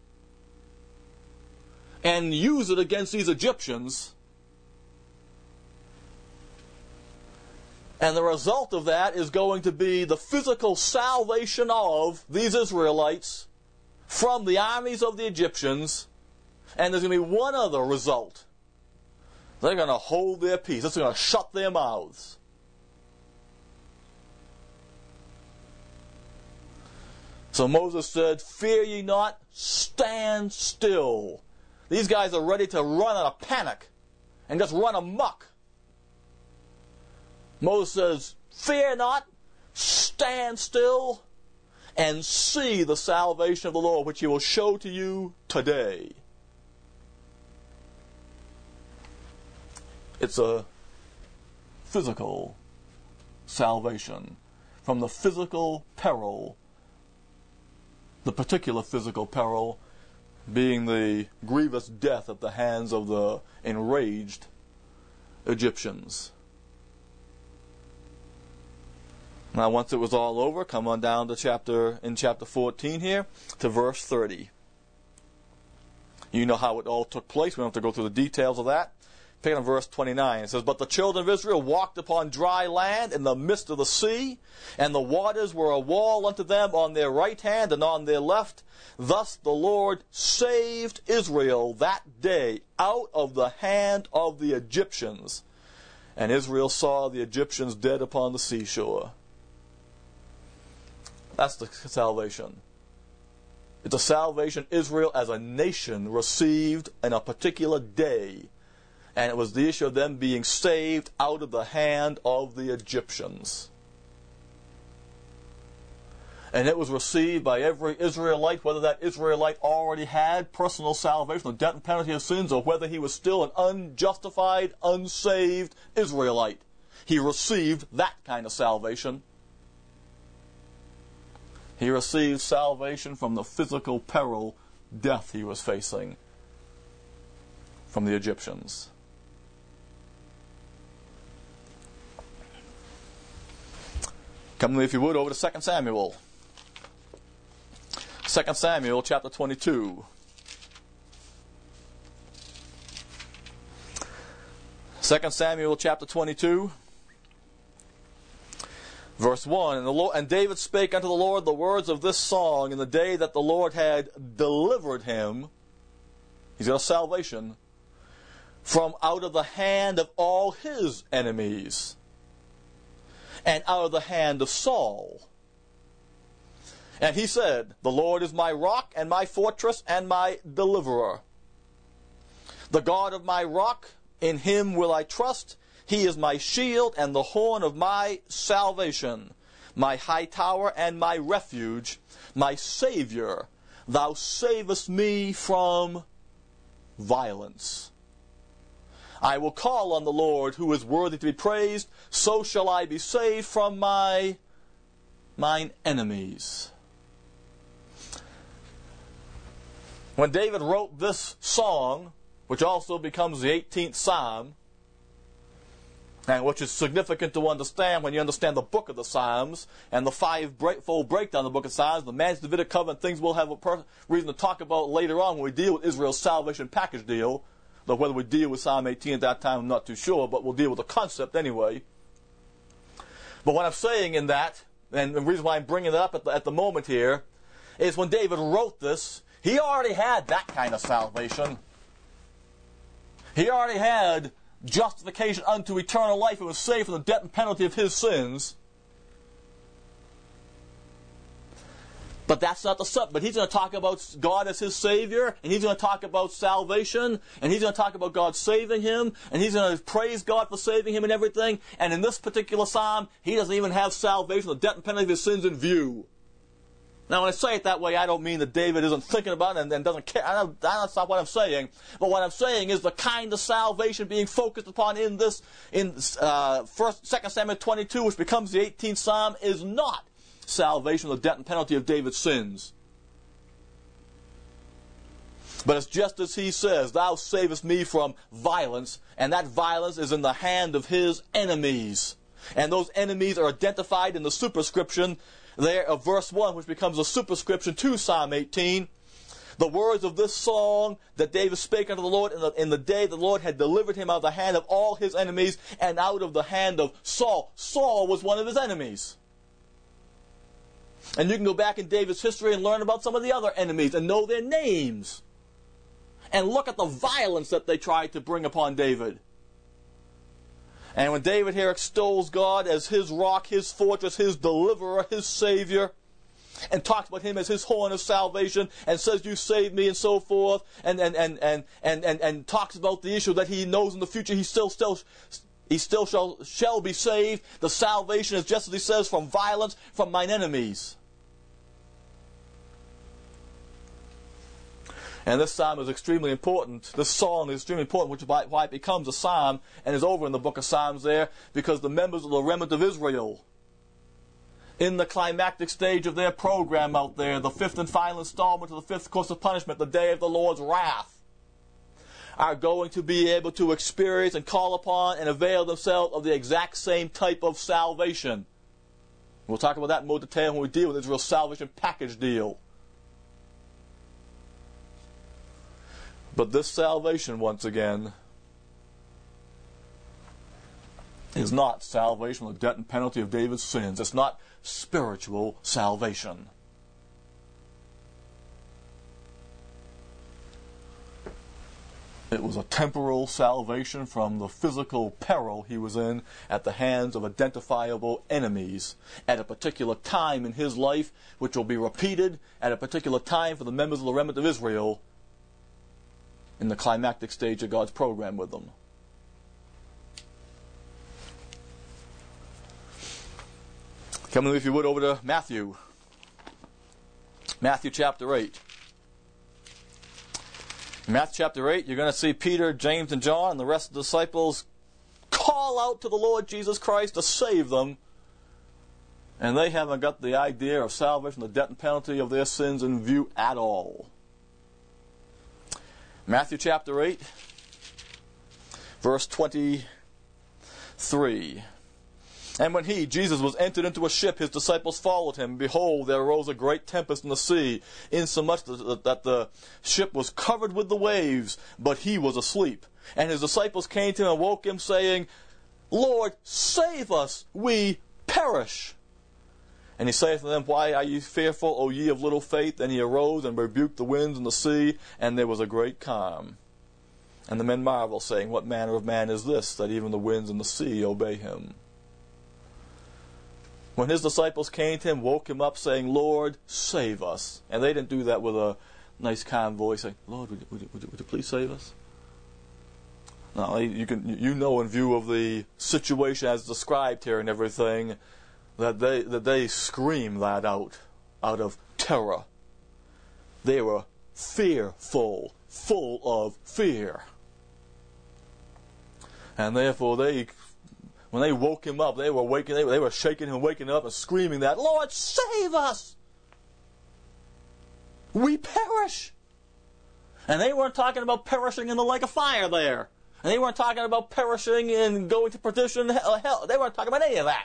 and use it against these Egyptians. And the result of that is going to be the physical salvation of these Israelites from the armies of the Egyptians. And there's going to be one other result. They're going to hold their peace. It's going to shut their mouths. So Moses said, fear ye not, stand still. These guys are ready to run in a panic and just run amok. Moses says, fear not, stand still, and see the salvation of the Lord, which he will show to you today. It's a physical salvation from the physical peril, the particular physical peril being the grievous death at the hands of the enraged Egyptians. Now, once it was all over, come on down to chapter 14 here, to verse 30. You know how it all took place. We don't have to go through the details of that. Picking up verse 29, it says, "But the children of Israel walked upon dry land in the midst of the sea, and the waters were a wall unto them on their right hand and on their left. Thus the Lord saved Israel that day out of the hand of the Egyptians. And Israel saw the Egyptians dead upon the seashore." That's the salvation. It's a salvation Israel as a nation received in a particular day. And it was the issue of them being saved out of the hand of the Egyptians. And it was received by every Israelite, whether that Israelite already had personal salvation, the debt and penalty of sins, or whether he was still an unjustified, unsaved Israelite. He received that kind of salvation. He received salvation from the physical peril, death he was facing from the Egyptians. Come with me, if you would, over to 2 Samuel. 2 Samuel chapter 22. 2 Samuel chapter 22. Verse 1, and David spake unto the Lord the words of this song in the day that the Lord had delivered him. He's got a salvation. From out of the hand of all his enemies. And out of the hand of Saul. And he said, "The Lord is my rock and my fortress and my deliverer. The God of my rock, in him will I trust. He is my shield and the horn of my salvation, my high tower and my refuge, my Savior. Thou savest me from violence. I will call on the Lord, who is worthy to be praised. So shall I be saved from mine enemies." When David wrote this song, which also becomes the 18th Psalm, and which is significant to understand when you understand the book of the Psalms and the five-fold breakdown of the book of Psalms, the man's Davidic covenant, things we'll have a reason to talk about later on when we deal with Israel's salvation package deal. Though whether we deal with Psalm 18 at that time, I'm not too sure, but we'll deal with the concept anyway. But what I'm saying in that, and the reason why I'm bringing it up at the moment here, is when David wrote this, he already had that kind of salvation. He already had justification unto eternal life and was saved from the debt and penalty of his sins. But that's not the subject. But he's going to talk about God as his Savior, and he's going to talk about salvation, and he's going to talk about God saving him, and he's going to praise God for saving him and everything. And in this particular psalm, he doesn't even have salvation, the debt and penalty of his sins in view. Now, when I say it that way, I don't mean that David isn't thinking about it and doesn't care. That's not what I'm saying. But what I'm saying is the kind of salvation being focused upon in 2 Samuel 22, which becomes the 18th Psalm, is not salvation of the debt and penalty of David's sins. But it's just as he says, "Thou savest me from violence," and that violence is in the hand of his enemies. And those enemies are identified in the superscription there of verse 1, which becomes a superscription to Psalm 18. The words of this song that David spake unto the Lord in the day the Lord had delivered him out of the hand of all his enemies and out of the hand of Saul. Saul was one of his enemies. And you can go back in David's history and learn about some of the other enemies and know their names. And look at the violence that they tried to bring upon David. And when David here extols God as his rock, his fortress, his deliverer, his Savior, and talks about him as his horn of salvation, and says, "You saved me," and so forth, and talks about the issue that he knows in the future he still shall be saved. The salvation is just as he says, from violence, from mine enemies. And this psalm is extremely important. This song is extremely important, which is why it becomes a psalm and is over in the book of Psalms there, because the members of the remnant of Israel, in the climactic stage of their program out there, the fifth and final installment of the fifth course of punishment, the day of the Lord's wrath, are going to be able to experience and call upon and avail themselves of the exact same type of salvation. We'll talk about that in more detail when we deal with Israel's salvation package deal. But this salvation, once again, is not salvation from the debt and penalty of David's sins. It's not spiritual salvation. It was a temporal salvation from the physical peril he was in at the hands of identifiable enemies at a particular time in his life, which will be repeated at a particular time for the members of the remnant of Israel in the climactic stage of God's program with them. Come with me, if you would, over to Matthew. Matthew chapter 8. In Matthew chapter 8, you're going to see Peter, James, and John and the rest of the disciples call out to the Lord Jesus Christ to save them. And they haven't got the idea of salvation, the debt and penalty of their sins in view at all. Matthew chapter 8, verse 23. And when he, Jesus, was entered into a ship, his disciples followed him. Behold, there arose a great tempest in the sea, insomuch that the ship was covered with the waves, but he was asleep. And his disciples came to him and woke him, saying, Lord, save us, we perish. And he saith to them, Why are ye fearful, O ye of little faith? And he arose and rebuked the winds and the sea, and there was a great calm. And the men marveled, saying, What manner of man is this, that even the winds and the sea obey him? When his disciples came to him, woke him up, saying, Lord, save us. And they didn't do that with a nice, calm voice, saying, Lord, would you please save us? No, you know, in view of the situation as described here and everything, that they screamed that out of terror. They were fearful, full of fear. And therefore when they woke him up, they were shaking him, waking up, and screaming that, Lord, save us! We perish! And they weren't talking about perishing in the lake of fire there. And they weren't talking about perishing and going to perdition, hell. They weren't talking about any of that.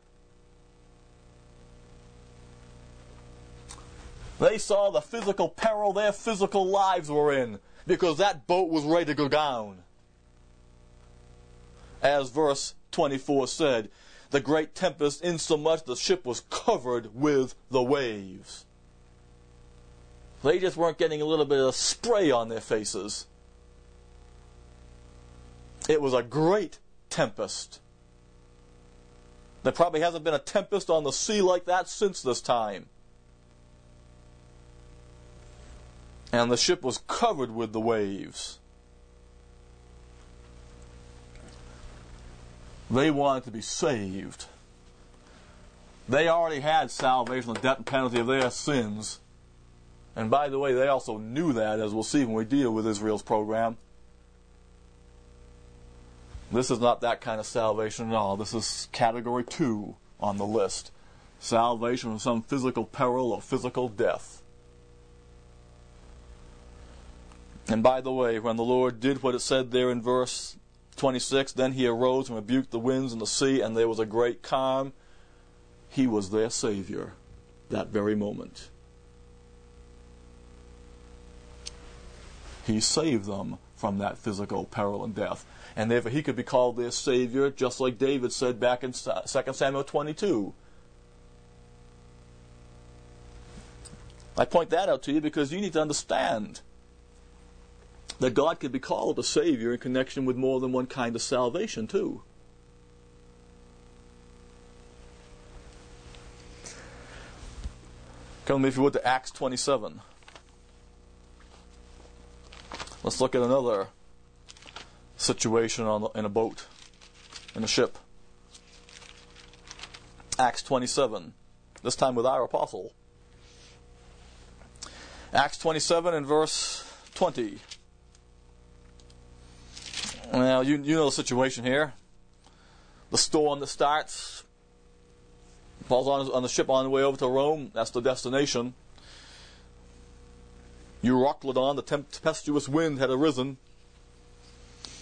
They saw the physical peril their physical lives were in, because that boat was ready to go down. As verse 24 said, the great tempest, insomuch the ship was covered with the waves. They just weren't getting a little bit of spray on their faces. It was a great tempest. There probably hasn't been a tempest on the sea like that since this time. And the ship was covered with the waves. They wanted to be saved. They already had salvation, the debt and penalty of their sins. And by the way, they also knew that, as we'll see when we deal with Israel's program. This is not that kind of salvation at all. This is category 2 on the list. Salvation from some physical peril or physical death. And by the way, when the Lord did what it said there in verse 26, then he arose and rebuked the winds and the sea, and there was a great calm. He was their Savior that very moment. He saved them from that physical peril and death. And therefore he could be called their Savior, just like David said back in 2 Samuel 22. I point that out to you because you need to understand that God can be called a Savior in connection with more than one kind of salvation, too. Come with me, if you would, to Acts 27. Let's look at another situation in a boat, in a ship. Acts 27, this time with our apostle. Acts 27 and verse 20. Now, you know the situation here. The storm that starts, falls on the ship on the way over to Rome. That's the destination. Euroclydon, the tempestuous wind, had arisen.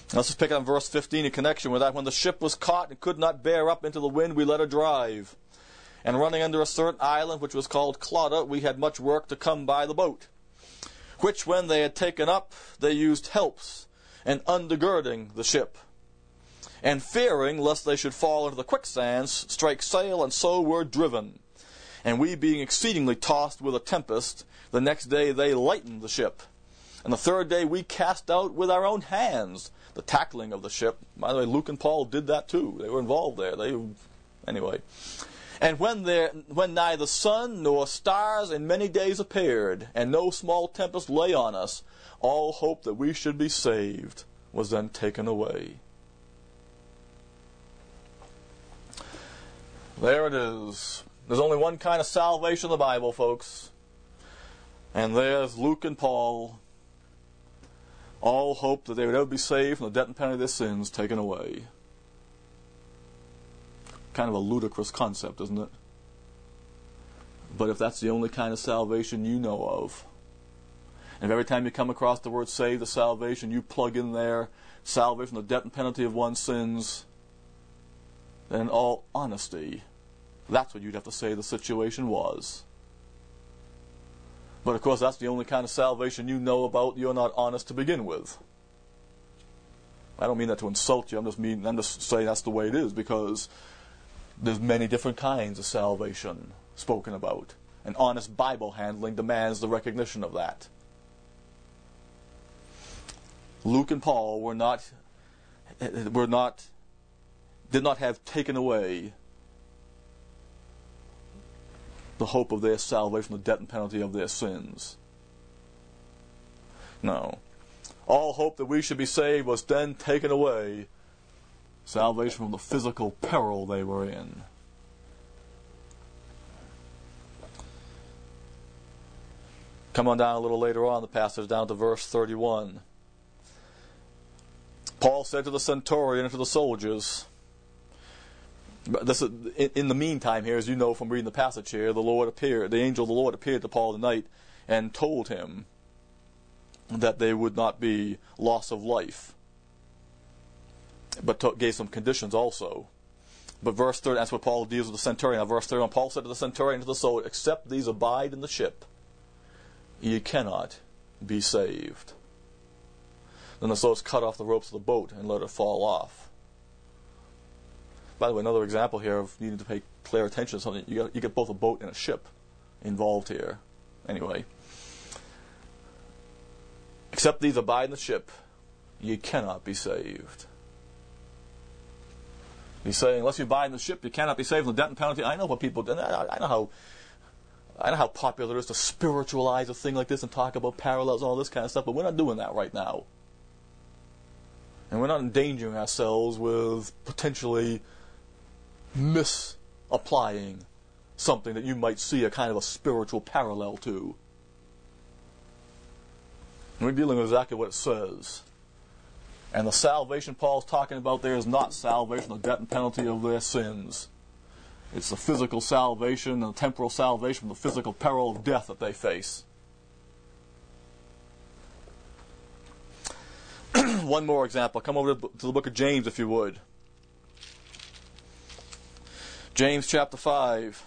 Let's just pick up verse 15 in connection with that. When the ship was caught and could not bear up into the wind, we let her drive. And running under a certain island, which was called Clauda, we had much work to come by the boat. Which when they had taken up, they used helps, and undergirding the ship. And fearing lest they should fall into the quicksands, strike sail, and so were driven. And we being exceedingly tossed with a tempest, the next day they lightened the ship. And the third day we cast out with our own hands the tackling of the ship. By the way, Luke and Paul did that too. They were involved there. Anyway. And when neither sun nor stars in many days appeared, and no small tempest lay on us, all hope that we should be saved was then taken away. There it is. There's only one kind of salvation in the Bible, folks. And there's Luke and Paul. All hope that they would ever be saved from the debt and penalty of their sins taken away. Kind of a ludicrous concept, isn't it? But if that's the only kind of salvation you know of, and if every time you come across the word saved, the salvation, you plug in there, salvation from the debt and penalty of one's sins, then in all honesty, that's what you'd have to say the situation was. But of course, that's the only kind of salvation you know about. You're not honest to begin with. I don't mean that to insult you. I'm just saying that's the way it is, because there's many different kinds of salvation spoken about. And honest Bible handling demands the recognition of that. Luke and Paul did not have taken away the hope of their salvation, the debt and penalty of their sins. No. All hope that we should be saved was then taken away. Salvation from the physical peril they were in. Come on down a little later on the passage, down to verse 31. Paul said to the centurion and to the soldiers, in the meantime here, as you know from reading the passage here, the angel of the Lord appeared to Paul at night and told him that there would not be loss of life, but gave some conditions also. But verse 30, that's what Paul deals with the centurion. Now, verse 31, Paul said to the centurion and to the soldier, except these abide in the ship, ye cannot be saved. Then the soldiers cut off the ropes of the boat and let it fall off. By the way, another example here of needing to pay clear attention to something. You get both a boat and a ship involved here. Anyway. Except these abide in the ship, ye cannot be saved. He's saying, unless you abide in the ship, you cannot be saved from the debt and penalty. I know what people do. I know how popular it is to spiritualize a thing like this and talk about parallels and all this kind of stuff, but we're not doing that right now. And we're not endangering ourselves with potentially misapplying something that you might see a kind of a spiritual parallel to. And we're dealing with exactly what it says. And the salvation Paul's talking about there is not salvation, the debt and penalty of their sins. It's the physical salvation and the temporal salvation from the physical peril of death that they face. One more example. Come over to the book of James, if you would. James chapter 5.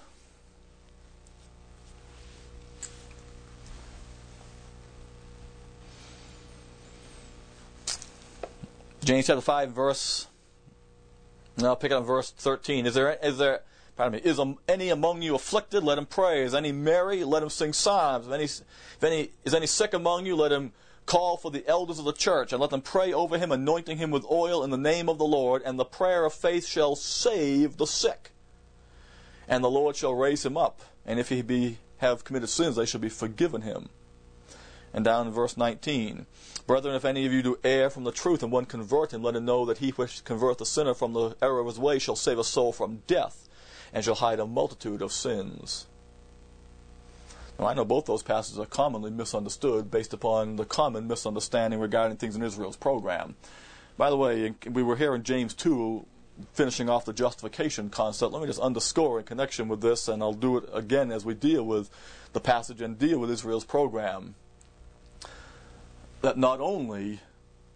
James chapter 5, verse. Now I'll pick up verse 13. Is any among you afflicted? Let him pray. Is any merry? Let him sing psalms. Is any sick among you? Let him call for the elders of the church, and let them pray over him, anointing him with oil in the name of the Lord. And the prayer of faith shall save the sick, and the Lord shall raise him up. And if he have committed sins, they shall be forgiven him. And down in verse 19, brethren, if any of you do err from the truth, and one convert him, let him know that he which converteth the sinner from the error of his way shall save a soul from death, and shall hide a multitude of sins. Now, I know both those passages are commonly misunderstood based upon the common misunderstanding regarding things in Israel's program. By the way, we were here in James 2, finishing off the justification concept. Let me just underscore in connection with this, and I'll do it again as we deal with the passage and deal with Israel's program, that not only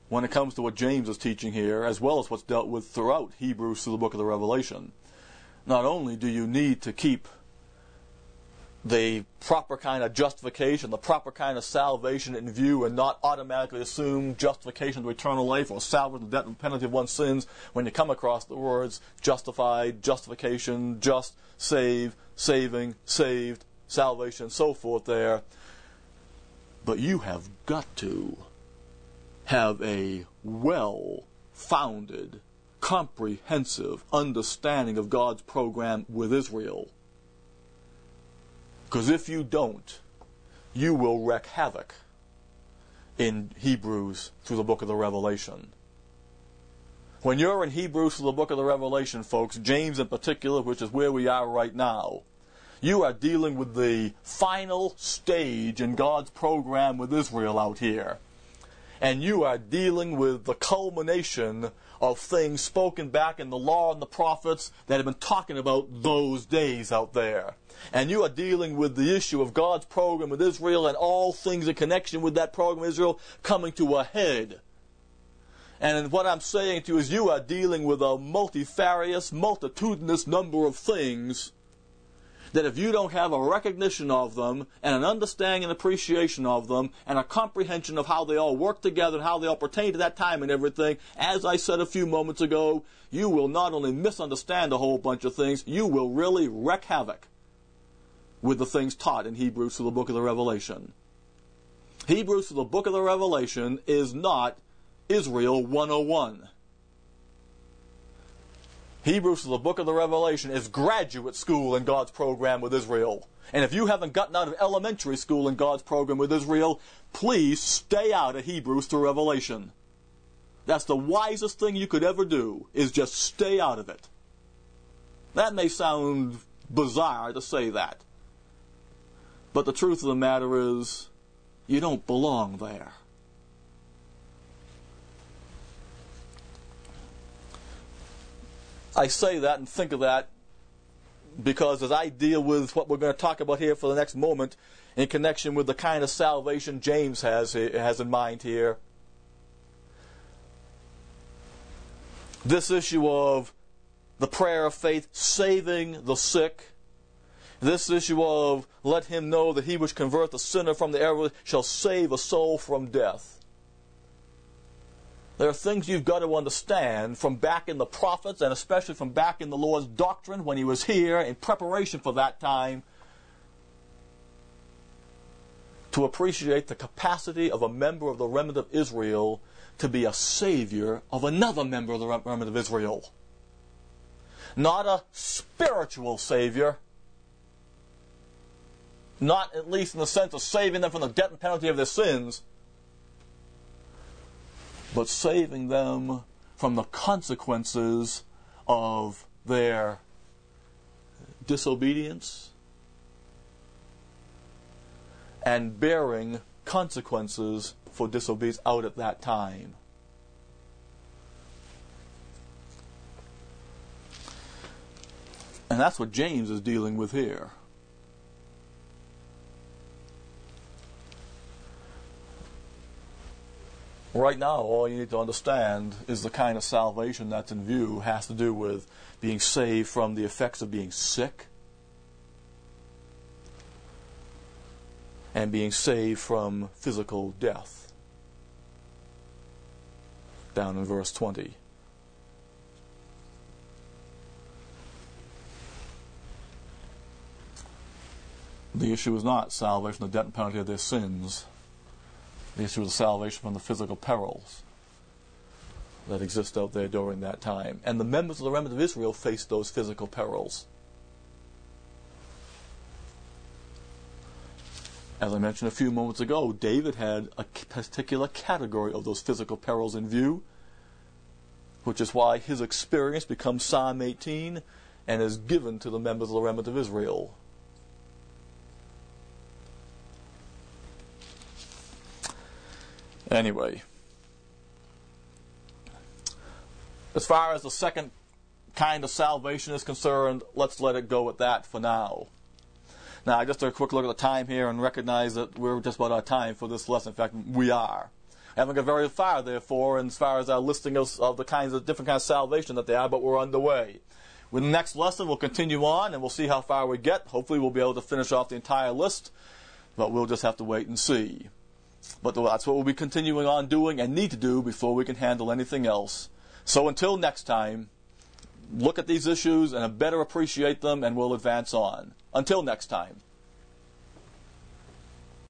when it comes to what James is teaching here, as well as what's dealt with throughout Hebrews through the book of the Revelation. Not only do you need to keep the proper kind of justification, the proper kind of salvation in view, and not automatically assume justification to eternal life or salvation, the debt and penalty of one's sins when you come across the words justified, justification, just, save, saving, saved, salvation, and so forth there. But you have got to have a well-founded, comprehensive understanding of God's program with Israel. Because if you don't, you will wreak havoc in Hebrews through the book of the Revelation. When you're in Hebrews through the book of the Revelation, folks, James in particular, which is where we are right now, you are dealing with the final stage in God's program with Israel out here. And you are dealing with the culmination of things spoken back in the law and the prophets that have been talking about those days out there. And you are dealing with the issue of God's program with Israel and all things in connection with that program with Israel coming to a head. And what I'm saying to you is you are dealing with a multifarious, multitudinous number of things that if you don't have a recognition of them and an understanding and appreciation of them and a comprehension of how they all work together and how they all pertain to that time and everything, as I said a few moments ago, you will not only misunderstand a whole bunch of things, you will really wreak havoc with the things taught in Hebrews through the book of the Revelation. Hebrews through the book of the Revelation is not Israel 101. Hebrews to the book of the Revelation is graduate school in God's program with Israel. And if you haven't gotten out of elementary school in God's program with Israel, please stay out of Hebrews to Revelation. That's the wisest thing you could ever do, is just stay out of it. That may sound bizarre to say that. But the truth of the matter is, you don't belong there. I say that and think of that because as I deal with what we're going to talk about here for the next moment in connection with the kind of salvation James has in mind here, this issue of the prayer of faith saving the sick, this issue of let him know that he which converteth the sinner from the error shall save a soul from death. There are things you've got to understand from back in the prophets and especially from back in the Lord's doctrine when he was here in preparation for that time to appreciate the capacity of a member of the remnant of Israel to be a savior of another member of the remnant of Israel. Not a spiritual savior, not at least in the sense of saving them from the debt and penalty of their sins, but saving them from the consequences of their disobedience and bearing consequences for disobedience out at that time. And that's what James is dealing with here. Right now, all you need to understand is the kind of salvation that's in view has to do with being saved from the effects of being sick and being saved from physical death. Down in verse 20. The issue is not salvation of the debt and penalty of their sins. The issue is salvation from the physical perils that exist out there during that time. And the members of the remnant of Israel faced those physical perils. As I mentioned a few moments ago, David had a particular category of those physical perils in view, which is why his experience becomes Psalm 18 and is given to the members of the remnant of Israel. Anyway, as far as the second kind of salvation is concerned, let's let it go at that for now. Now, just a quick look at the time here and recognize that we're just about out of time for this lesson. In fact, we are. Haven't got very far, therefore, as far as our listing of the different kinds of salvation that they are, but we're underway. With the next lesson, we'll continue on, and we'll see how far we get. Hopefully, we'll be able to finish off the entire list, but we'll just have to wait and see. But that's what we'll be continuing on doing and need to do before we can handle anything else. So until next time, look at these issues and better appreciate them, and we'll advance on. Until next time.